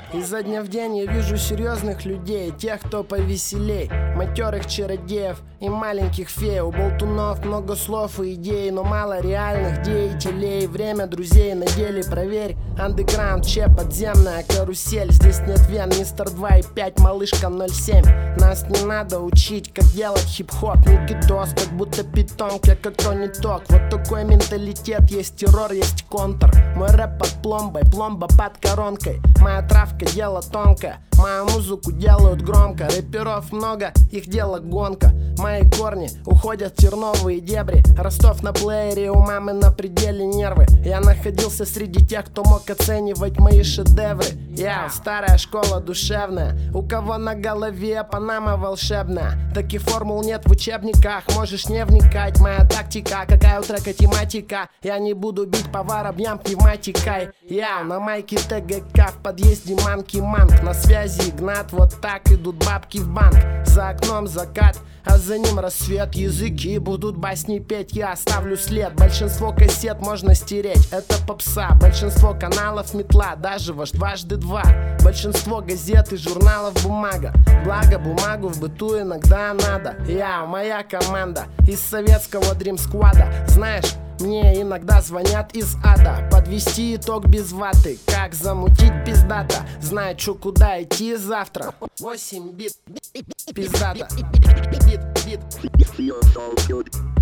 Изо дня в день я вижу серьезных людей, тех, кто повеселей, матерых чародеев и маленьких фей. У болтунов много слов и идей, но мало реальных деятелей. Время друзей на деле проверь. Андеграунд, че, подземная карусель. Здесь нет вен, мистер 2 и 5, малышка 07. Нас не надо учить, как делать хип-хоп. Никитос, как будто питомка, как Тони Ток. Вот такой менталитет, есть террор, есть контр. Мой рэп под пломбой, пломба под коронкой. Моя травка, дело тонкое. Мою музыку делают громко. Рэперов много, их дело гонка. Мои корни уходят в терновые дебри. Ростов на плеере, у мамы на пределе нервы. Я находился среди тех, кто мог оценивать мои шедевры. Я старая школа душевная. У кого на голове панама волшебная. Таких формул нет в учебниках, можешь не вникать. Моя тактика, какая у трека тематика. Я не буду бить по воробьям пневматикой. Я на майке ТГК, в подъезде Манки Манк. На связи Игнат, вот так идут бабки в банк. За окном закат, а за ним рассвет. Языки будут басни петь, я оставлю след. Большинство кассет можно стереть, это попса. Большинство каналов метла, даже ваш дважды два. Большинство газет и журналов бумага. Благо бумагу в быту иногда надо. Я, моя команда из советского дрим-сквада. Знаешь, мне иногда звонят из ада. Подвести итог без ваты, как замутить пиздата. Знаю, чё, куда идти завтра. 8 бит, пиздата. Бит, бит.